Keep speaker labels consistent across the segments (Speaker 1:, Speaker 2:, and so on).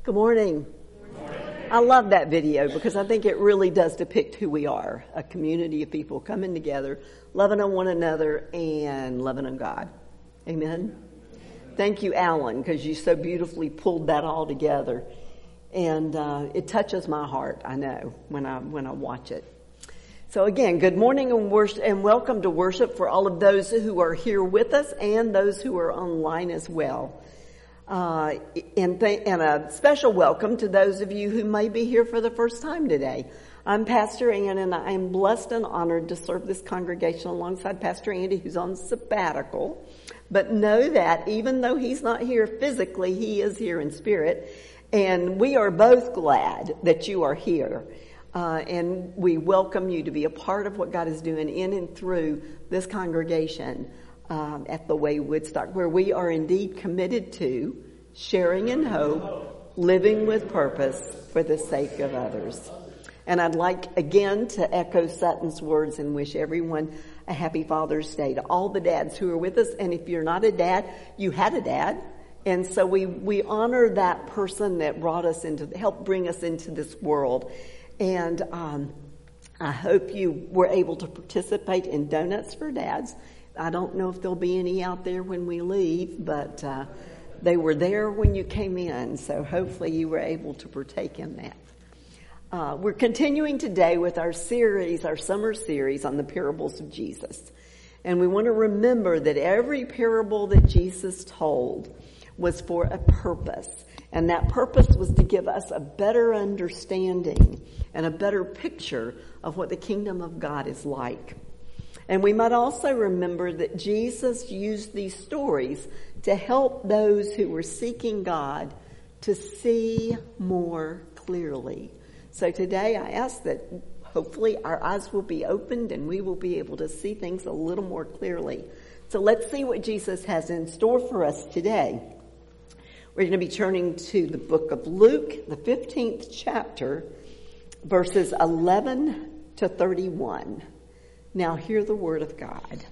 Speaker 1: Good morning. I love that video because I think it really does depict who we are. A community of people coming together, loving on one another and loving on God. Amen. Thank you, Alan, because you so beautifully pulled that all together. And it touches my heart, I know, when I watch it. So again, good morning and welcome to worship for all of those who are here with us and those who are online as well. And a special welcome to those of you who may be here for the first time today. I'm Pastor Ann, and I am blessed and honored to serve this congregation alongside Pastor Andy, who's on sabbatical. But know that even though he's not here physically, he is here in spirit. And we are both glad that you are here. And we welcome you to be a part of what God is doing in and through this congregation at the Way Woodstock, where we are indeed committed to sharing in hope, living with purpose for the sake of others. And I'd like again to echo Sutton's words and wish everyone a happy Father's Day, to all the dads who are with us. And if you're not a dad, you had a dad. And so we honor that person that helped bring us into this world. And I hope you were able to participate in Donuts for Dads. I don't know if there'll be any out there when we leave, but they were there when you came in, so hopefully you were able to partake in that. We're continuing today with our summer series on the parables of Jesus. And we want to remember that every parable that Jesus told was for a purpose. And that purpose was to give us a better understanding and a better picture of what the kingdom of God is like. And we might also remember that Jesus used these stories to help those who were seeking God to see more clearly. So today I ask that hopefully our eyes will be opened and we will be able to see things a little more clearly. So let's see what Jesus has in store for us today. We're going to be turning to the book of Luke, the 15th chapter, verses 11 to 31. Now hear the word of God.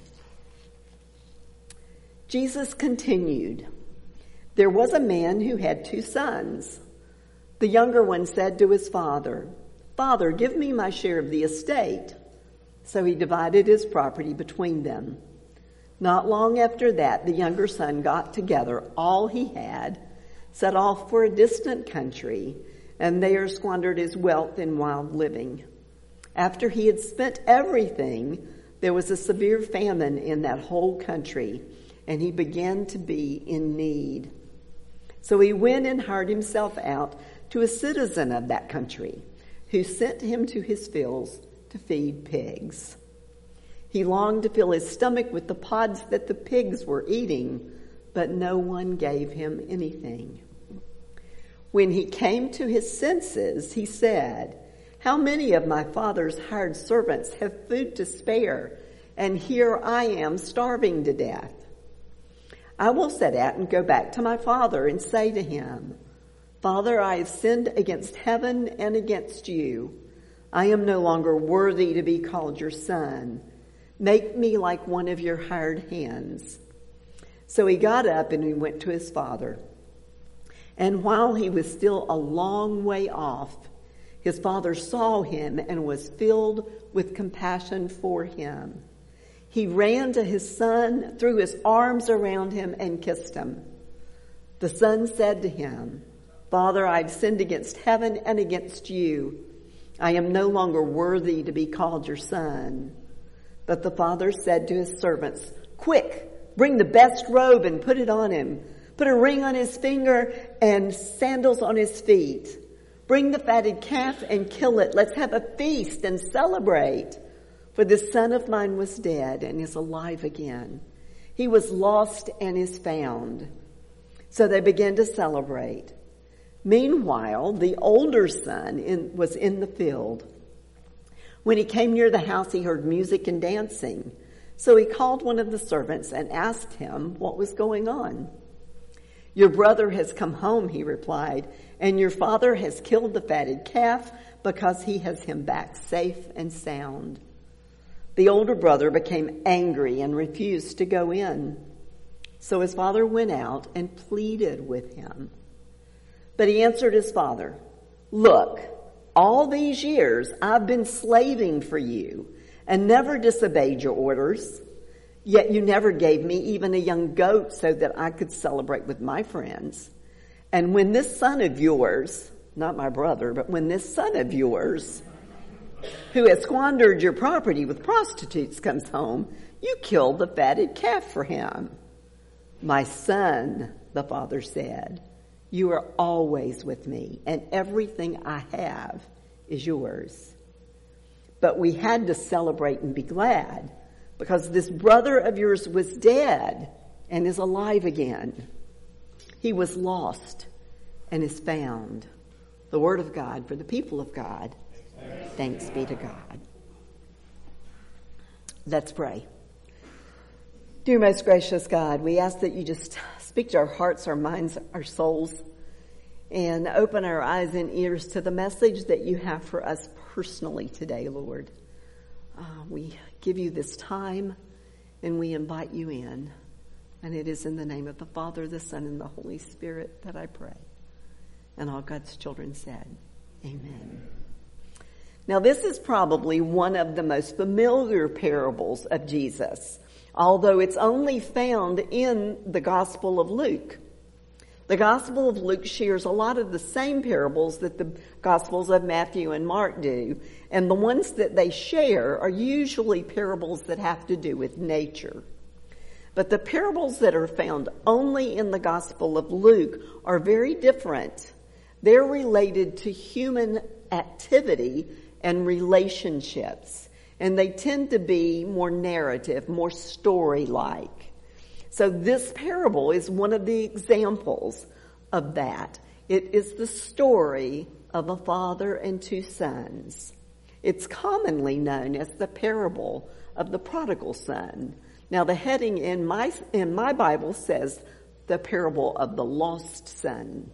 Speaker 1: Jesus continued, "There was a man who had 2 sons. The younger one said to his father, 'Father, give me my share of the estate.' So he divided his property between them. Not long after that, the younger son got together all he had, set off for a distant country, and there squandered his wealth in wild living. After he had spent everything, there was a severe famine in that whole country, and he began to be in need. So he went and hired himself out to a citizen of that country, who sent him to his fields to feed pigs. He longed to fill his stomach with the pods that the pigs were eating, but no one gave him anything. When he came to his senses, he said, 'How many of my father's hired servants have food to spare, and here I am starving to death? I will set out and go back to my father and say to him, Father, I have sinned against heaven and against you. I am no longer worthy to be called your son. Make me like one of your hired hands.' So he got up and he went to his father. And while he was still a long way off, his father saw him and was filled with compassion for him. He ran to his son, threw his arms around him, and kissed him. The son said to him, 'Father, I've sinned against heaven and against you. I am no longer worthy to be called your son.' But the father said to his servants, 'Quick, bring the best robe and put it on him. Put a ring on his finger and sandals on his feet. Bring the fatted calf and kill it. Let's have a feast and celebrate. For this son of mine was dead and is alive again. He was lost and is found.' So they began to celebrate. Meanwhile, the older son was in the field. When he came near the house, he heard music and dancing. So he called one of the servants and asked him what was going on. 'Your brother has come home,' he replied, 'and your father has killed the fatted calf because he has him back safe and sound.' The older brother became angry and refused to go in. So his father went out and pleaded with him. But he answered his father, "Look, all these years I've been slaving for you and never disobeyed your orders. Yet you never gave me even a young goat so that I could celebrate with my friends. And when this son of yours," not my brother, but when this son of yours, "who has squandered your property with prostitutes, comes home, you kill the fatted calf for him." "My son," the father said, "you are always with me, and everything I have is yours. But we had to celebrate and be glad, because this brother of yours was dead and is alive again. He was lost and is found." The word of God for the people of God. Thanks be to God. Let's pray. Dear most gracious God, we ask that you just speak to our hearts, our minds, our souls, and open our eyes and ears to the message that you have for us personally today, Lord. We give you this time and we invite you in. And it is in the name of the Father, the Son, and the Holy Spirit that I pray. And all God's children said, amen. Now, this is probably one of the most familiar parables of Jesus, although it's only found in the Gospel of Luke. The Gospel of Luke shares a lot of the same parables that the Gospels of Matthew and Mark do, and the ones that they share are usually parables that have to do with nature. But the parables that are found only in the Gospel of Luke are very different. They're related to human activity and relationships, and they tend to be more narrative, more story-like. So this parable is one of the examples of that. It is the story of a father and two sons. It's commonly known as the parable of the prodigal son. Now, the heading in my Bible says the parable of the lost son.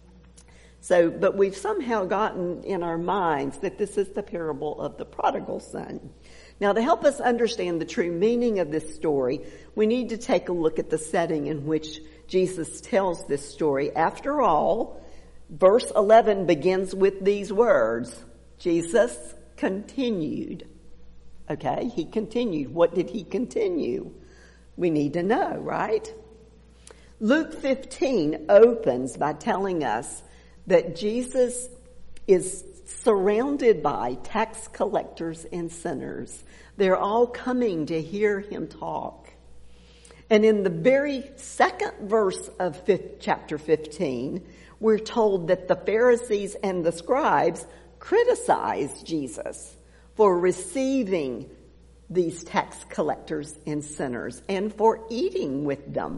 Speaker 1: But we've somehow gotten in our minds that this is the parable of the prodigal son. Now, to help us understand the true meaning of this story, we need to take a look at the setting in which Jesus tells this story. After all, verse 11 begins with these words, Jesus continued. Okay, he continued. What did he continue? We need to know, right? Luke 15 opens by telling us that Jesus is surrounded by tax collectors and sinners. They're all coming to hear him talk. And in the very second verse of chapter 15, we're told that the Pharisees and the scribes criticized Jesus for receiving these tax collectors and sinners and for eating with them.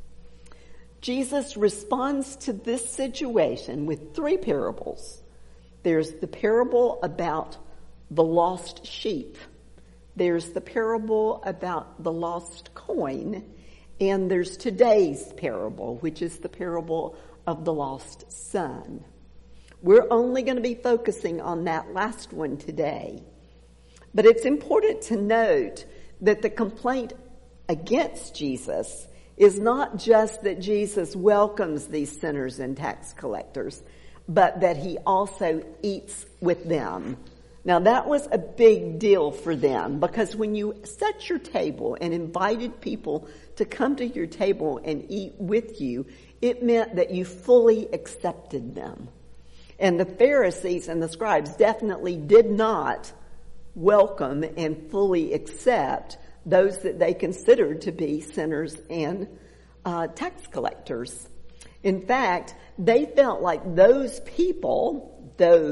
Speaker 1: Jesus responds to this situation with three parables. There's the parable about the lost sheep. There's the parable about the lost coin. And there's today's parable, which is the parable of the lost son. We're only going to be focusing on that last one today. But it's important to note that the complaint against Jesus is not just that Jesus welcomes these sinners and tax collectors, but that he also eats with them. Now, that was a big deal for them, because when you set your table and invited people to come to your table and eat with you, it meant that you fully accepted them. And the Pharisees and the scribes definitely did not welcome and fully accept those that they considered to be sinners and tax collectors. In fact, they felt like those people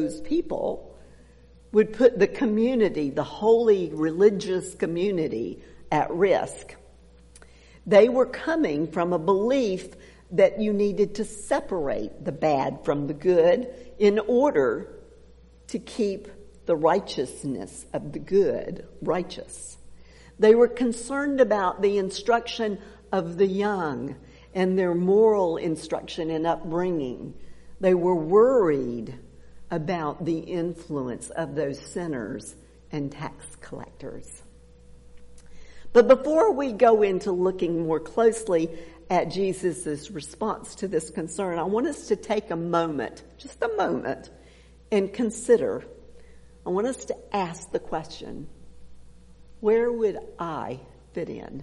Speaker 1: would put the community, the holy religious community, at risk. They were coming from a belief that you needed to separate the bad from the good in order to keep the righteousness of the good righteous. They were concerned about the instruction of the young and their moral instruction and upbringing. They were worried about the influence of those sinners and tax collectors. But before we go into looking more closely at Jesus' response to this concern, I want us to take a moment, just a moment, and consider. I want us to ask the question, where would I fit in?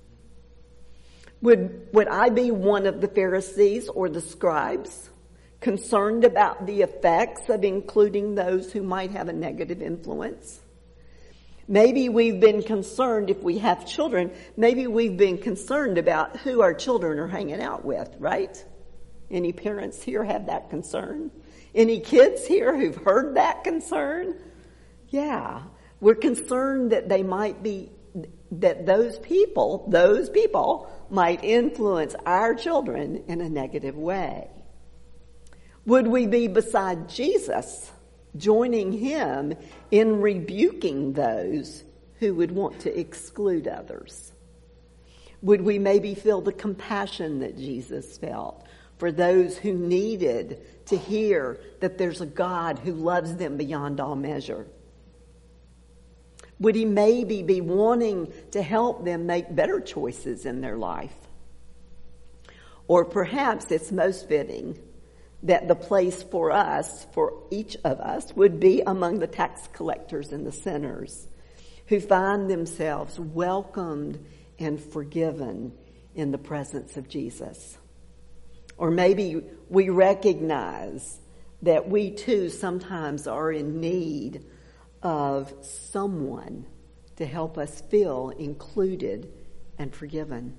Speaker 1: Would I be one of the Pharisees or the scribes, concerned about the effects of including those who might have a negative influence? Maybe we've been concerned, if we have children, maybe we've been concerned about who our children are hanging out with, right? Any parents here have that concern? Any kids here who've heard that concern? Yeah, we're concerned that they might be, that those people might influence our children in a negative way. Would we be beside Jesus, joining him in rebuking those who would want to exclude others? Would we maybe feel the compassion that Jesus felt for those who needed to hear that there's a God who loves them beyond all measure? Would he maybe be wanting to help them make better choices in their life? Or perhaps it's most fitting that the place for us, for each of us, would be among the tax collectors and the sinners who find themselves welcomed and forgiven in the presence of Jesus. Or maybe we recognize that we too sometimes are in need of someone to help us feel included and forgiven.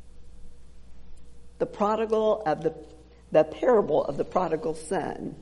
Speaker 1: The parable of the prodigal son.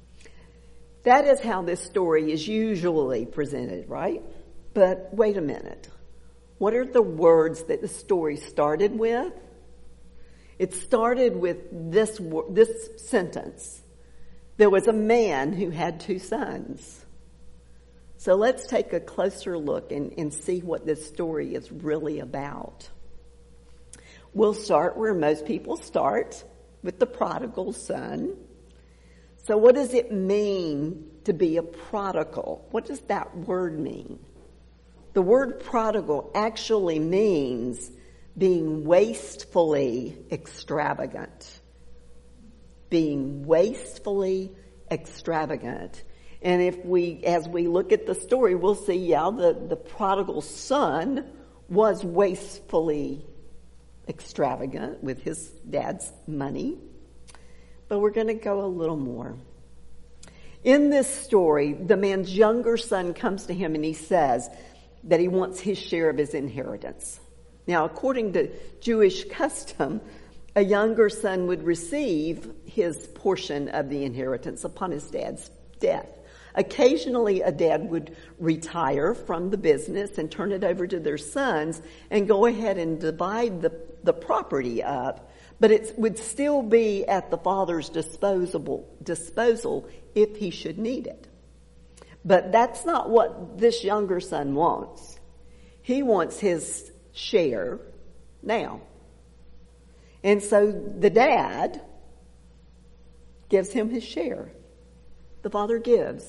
Speaker 1: That is how this story is usually presented, right? But wait a minute. What are the words that the story started with? It started with this sentence. There was a man who had 2 sons. So let's take a closer look and see what this story is really about. We'll start where most people start, with the prodigal son. So what does it mean to be a prodigal? What does that word mean? The word prodigal actually means being wastefully extravagant. Being wastefully extravagant. And as we look at the story, we'll see, the prodigal son was wastefully extravagant with his dad's money. But we're going to go a little more. In this story, the man's younger son comes to him and he says that he wants his share of his inheritance. Now, according to Jewish custom, a younger son would receive his portion of the inheritance upon his dad's death. Occasionally, a dad would retire from the business and turn it over to their sons and go ahead and divide the property up, but it would still be at the father's disposal if he should need it. But that's not what this younger son wants. He wants his share now. And so the dad gives him his share. The father gives.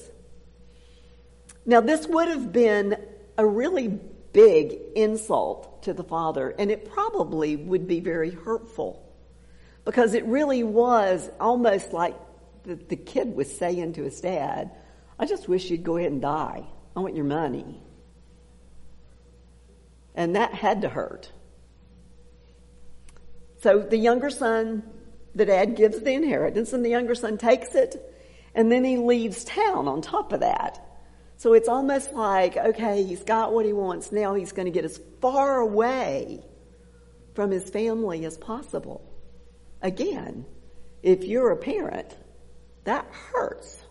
Speaker 1: Now, this would have been a really big insult to the father, and it probably would be very hurtful, because it really was almost like the kid was saying to his dad, I just wish you'd go ahead and die. I want your money. And that had to hurt. So the younger son, the dad gives the inheritance, and the younger son takes it, and then he leaves town on top of that. So it's almost like, okay, he's got what he wants. Now he's going to get as far away from his family as possible. Again, if you're a parent, that hurts.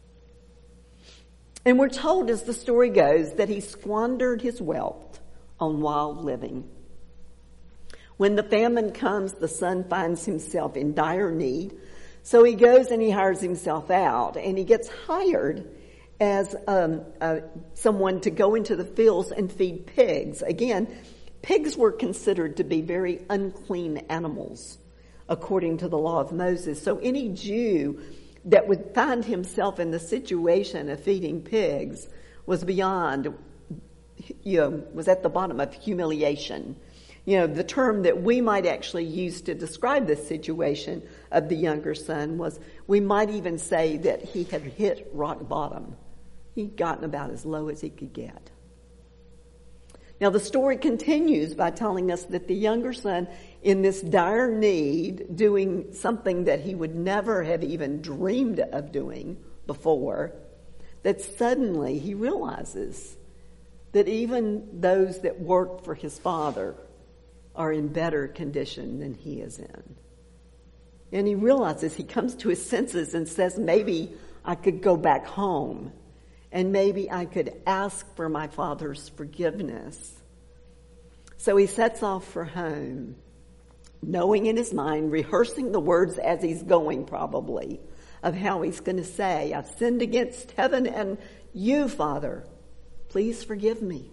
Speaker 1: And we're told, as the story goes, that he squandered his wealth on wild living. When the famine comes, the son finds himself in dire need. So he goes and he hires himself out, and he gets hired as someone to go into the fields and feed pigs. Again, pigs were considered to be very unclean animals, according to the law of Moses. So any Jew that would find himself in the situation of feeding pigs was beyond, was at the bottom of humiliation. The term that we might actually use to describe this situation of the younger son was, we might even say that he had hit rock bottom. He'd gotten about as low as he could get. Now the story continues by telling us that the younger son, in this dire need, doing something that he would never have even dreamed of doing before, that suddenly he realizes that even those that work for his father are in better condition than he is in. And he realizes, he comes to his senses and says, maybe I could go back home and maybe I could ask for my father's forgiveness. So he sets off for home, knowing in his mind, rehearsing the words as he's going probably, of how he's going to say, I've sinned against heaven and you, Father. Please forgive me.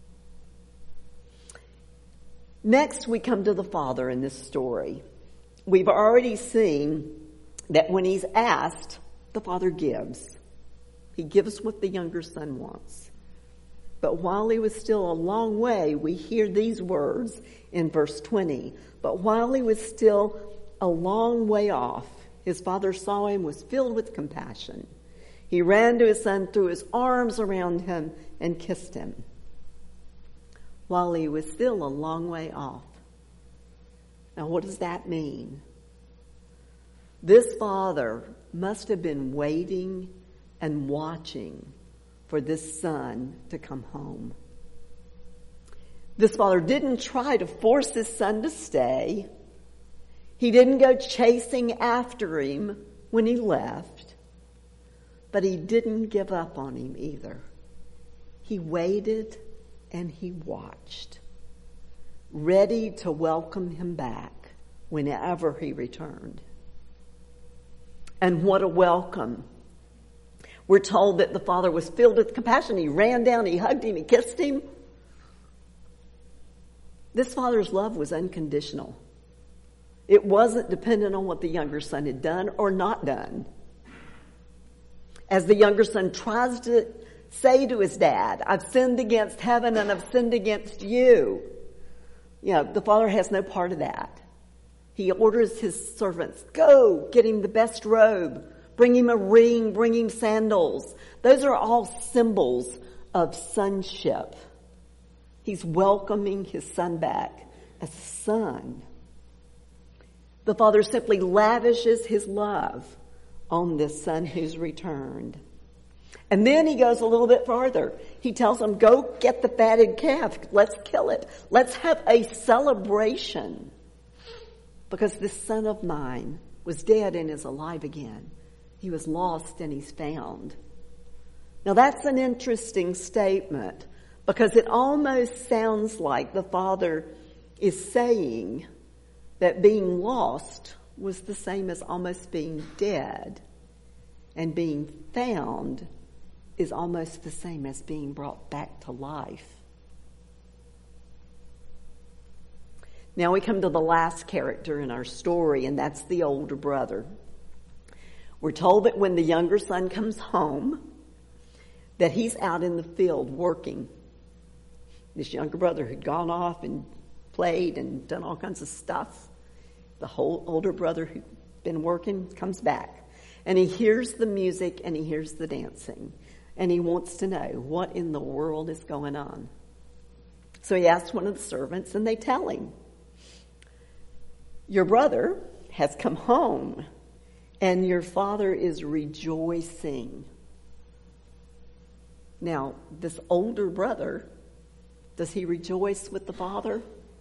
Speaker 1: Next, we come to the father in this story. We've already seen that when he's asked, the father gives. He gives what the younger son wants. But while he was still a long way, we hear these words in verse 20. But while he was still a long way off, his father saw him, was filled with compassion. He ran to his son, threw his arms around him, and kissed him. While he was still a long way off. Now, what does that mean? This father must have been waiting and watching for this son to come home. This father didn't try to force his son to stay. He didn't go chasing after him when he left. But he didn't give up on him either. He waited and he watched, ready to welcome him back whenever he returned. And what a welcome. We're told that the father was filled with compassion. He ran down, he hugged him, he kissed him. This father's love was unconditional. It wasn't dependent on what the younger son had done or not done. As the younger son tries to say to his dad, I've sinned against heaven and I've sinned against you. The father has no part of that. He orders his servants, go, get him the best robe, bring him a ring, bring him sandals. Those are all symbols of sonship. He's welcoming his son back as a son. The father simply lavishes his love on this son who's returned. And then he goes a little bit farther. He tells them, go get the fatted calf. Let's kill it. Let's have a celebration. Because this son of mine was dead and is alive again. He was lost and he's found. Now that's an interesting statement because it almost sounds like the father is saying that being lost was the same as almost being dead, and being found is almost the same as being brought back to life. Now we come to the last character in our story, and that's the older brother. We're told that when the younger son comes home, that he's out in the field working. This younger brother had gone off and played and done all kinds of stuff. The whole older brother who'd been working comes back. And he hears the music and he hears the dancing. And he wants to know what in the world is going on. So he asks one of the servants and they tell him, your brother has come home and your father is rejoicing. Now, this older brother, does he rejoice with the father?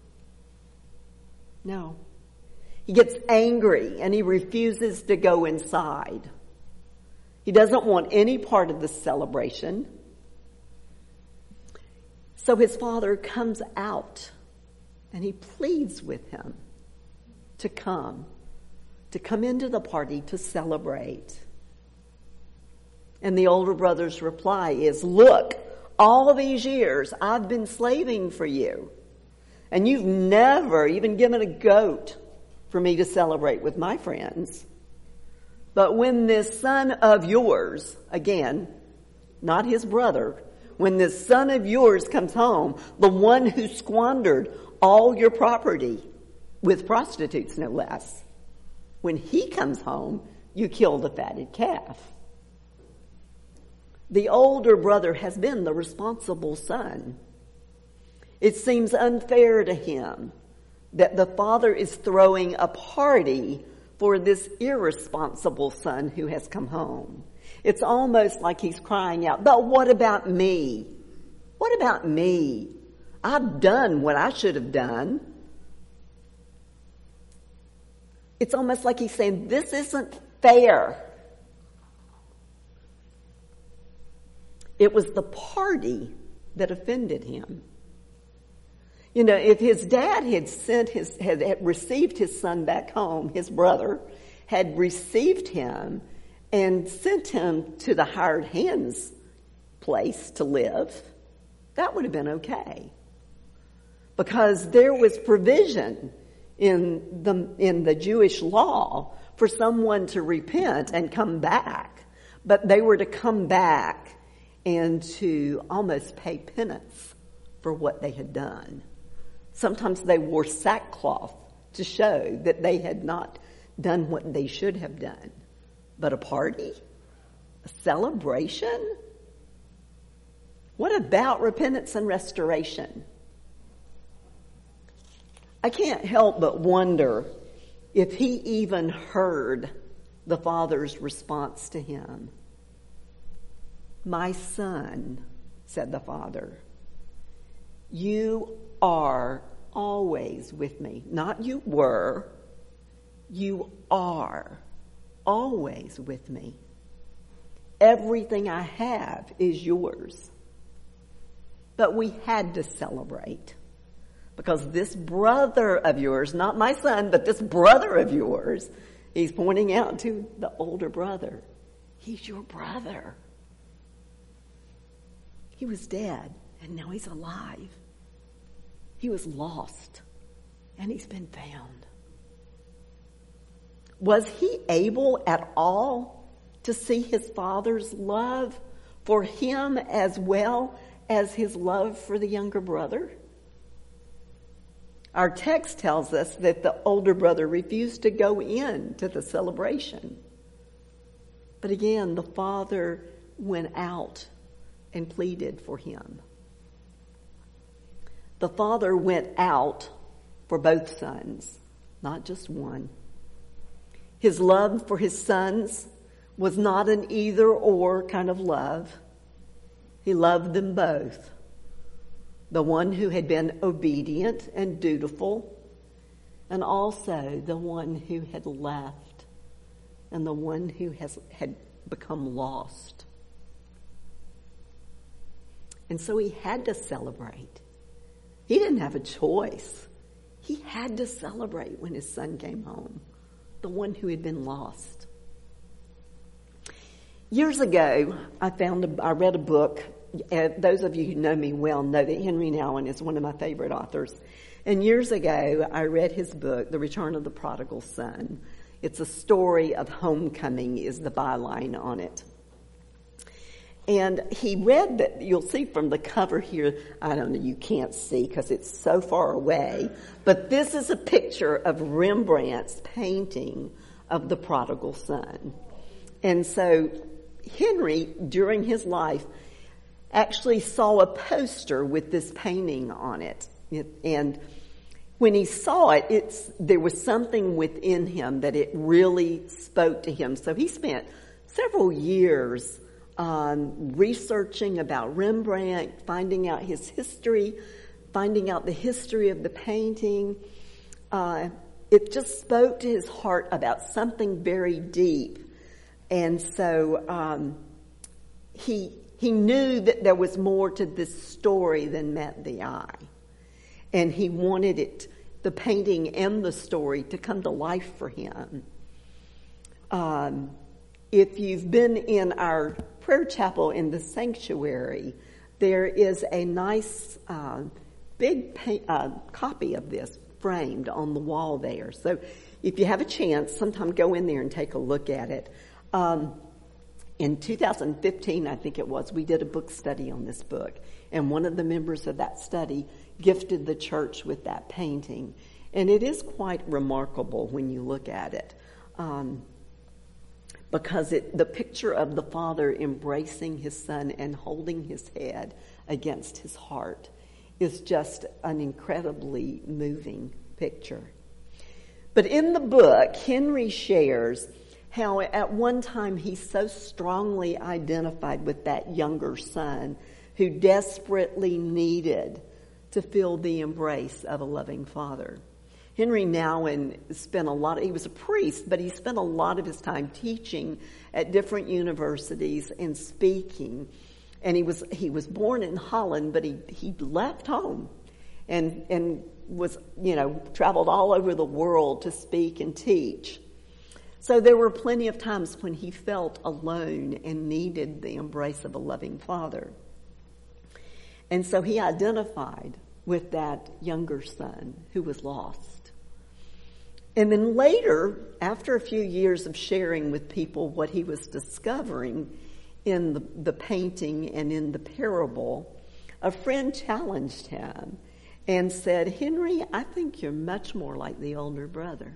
Speaker 1: No. He gets angry and he refuses to go inside. He doesn't want any part of the celebration. So his father comes out and he pleads with him to come into the party to celebrate. And the older brother's reply is, look, all of these years I've been slaving for you, and you've never even given a goat for me to celebrate with my friends. But when this son of yours, again, not his brother, when this son of yours comes home, the one who squandered all your property, with prostitutes no less. When he comes home, you kill the fatted calf. The older brother has been the responsible son. It seems unfair to him that the father is throwing a party for this irresponsible son who has come home. It's almost like he's crying out, but what about me? What about me? I've done what I should have done. It's almost like he's saying, this isn't fair. It was the party that offended him. You know, if his dad had received his son back home, his brother had received him and sent him to the hired hands place to live, that would have been okay. Because there was provision in the Jewish law for someone to repent and come back. But they were to come back and to almost pay penance for what they had done. Sometimes they wore sackcloth to show that they had not done what they should have done. But a party? A celebration? What about repentance and restoration? I can't help but wonder if he even heard the father's response to him. My son, said the father, you are always with me. Not you were, you are always with me. Everything I have is yours. But we had to celebrate because this brother of yours, not my son, but this brother of yours, he's pointing out to the older brother. He's your brother. He was dead and now he's alive. He was lost and he's been found. Was he able at all to see his father's love for him as well as his love for the younger brother? Our text tells us that the older brother refused to go in to the celebration. But again, the father went out and pleaded for him. The father went out for both sons, not just one. His love for his sons was not an either-or kind of love. He loved them both. The one who had been obedient and dutiful, and also the one who had left, and the one who had become lost. And so he had to celebrate. He didn't have a choice. He had to celebrate when his son came home, the one who had been lost. Years ago, I read a book. Those of you who know me well know that Henry Nouwen is one of my favorite authors. And years ago, I read his book, The Return of the Prodigal Son. It's a story of homecoming is the byline on it. And he read that, you'll see from the cover here, I don't know, you can't see because it's so far away, but this is a picture of Rembrandt's painting of the prodigal son. And so Henry, during his life, actually saw a poster with this painting on it. And when he saw it, there was something within him that it really spoke to him. So he spent several years researching about Rembrandt, finding out his history, finding out the history of the painting. It just spoke to his heart about something very deep. And so he knew that there was more to this story than met the eye. And he wanted the painting and the story to come to life for him. If you've been in our prayer chapel in the sanctuary, there is a nice big copy of this framed on the wall there. So if you have a chance, sometime go in there and take a look at it. In 2015, I think it was, we did a book study on this book. And one of the members of that study gifted the church with that painting. And it is quite remarkable when you look at it, because the picture of the Father embracing his Son and holding his head against his heart is just an incredibly moving picture. But in the book, Henry shares how at one time he so strongly identified with that younger son who desperately needed to feel the embrace of a loving father. Henry Nouwen he was a priest, but he spent a lot of his time teaching at different universities and speaking. And he was born in Holland, but he left home and was, traveled all over the world to speak and teach. So there were plenty of times when he felt alone and needed the embrace of a loving father. And so he identified with that younger son who was lost. And then later, after a few years of sharing with people what he was discovering in the painting and in the parable, a friend challenged him and said, "Henry, I think you're much more like the older brother,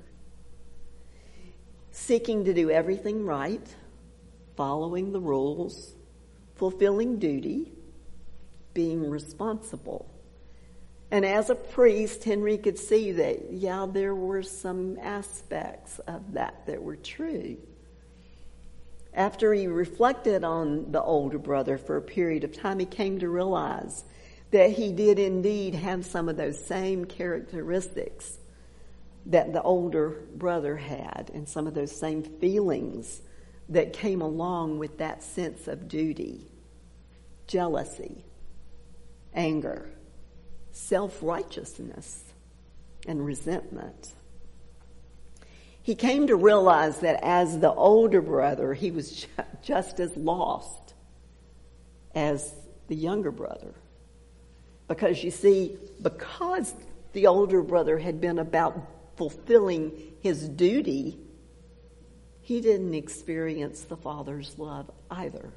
Speaker 1: seeking to do everything right, following the rules, fulfilling duty, being responsible." And as a priest, Henry could see that, there were some aspects of that were true. After he reflected on the older brother for a period of time, he came to realize that he did indeed have some of those same characteristics that the older brother had, and some of those same feelings that came along with that sense of duty, jealousy, anger, self-righteousness, and resentment. He came to realize that as the older brother, he was just as lost as the younger brother. Because you see, because the older brother had been about fulfilling his duty, he didn't experience the Father's love either.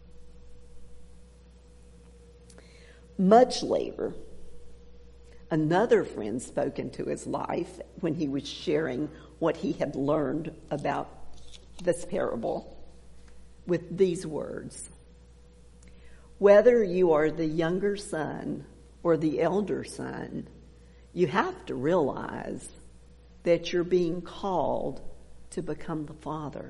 Speaker 1: Much later, another friend spoke into his life when he was sharing what he had learned about this parable with these words: "Whether you are the younger son or the elder son, you have to realize that you're being called to become the father."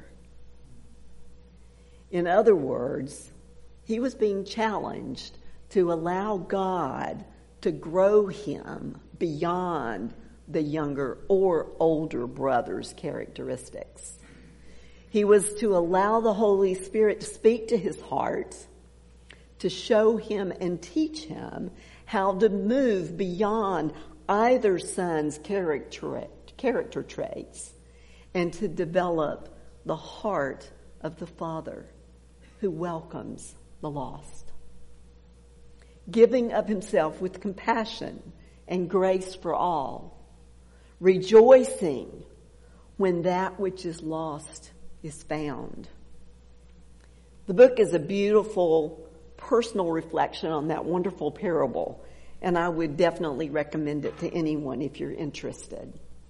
Speaker 1: In other words, he was being challenged to allow God to grow him beyond the younger or older brother's characteristics. He was to allow the Holy Spirit to speak to his heart, to show him and teach him how to move beyond either son's character traits, and to develop the heart of the Father who welcomes the lost, giving of himself with compassion and grace for all, rejoicing when that which is lost is found. The book is a beautiful personal reflection on that wonderful parable, and I would definitely recommend it to anyone if you're interested.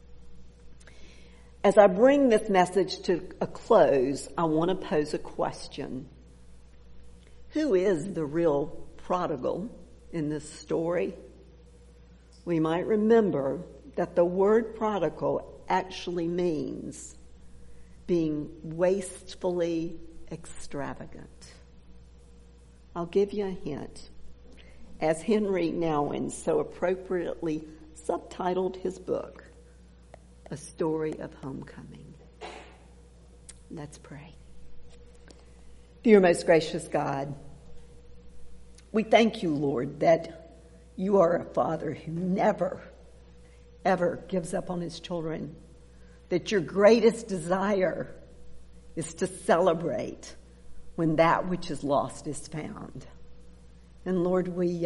Speaker 1: As I bring this message to a close, I want to pose a question. Who is the real prodigal in this story? We might remember that the word prodigal actually means being wastefully extravagant. I'll give you a hint. As Henry Nouwen so appropriately subtitled his book, A Story of Homecoming. Let's pray. Dear most gracious God, we thank you, Lord, that you are a Father who never, ever gives up on his children, that your greatest desire is to celebrate when that which is lost is found. And Lord, we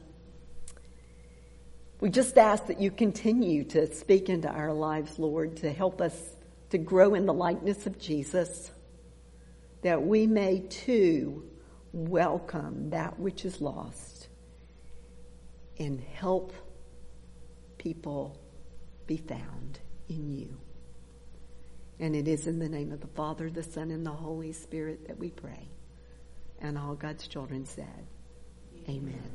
Speaker 1: just ask that you continue to speak into our lives, Lord, to help us to grow in the likeness of Jesus, that we may too welcome that which is lost and help people be found in you. And it is in the name of the Father, the Son, and the Holy Spirit that we pray. And all God's children said, Amen.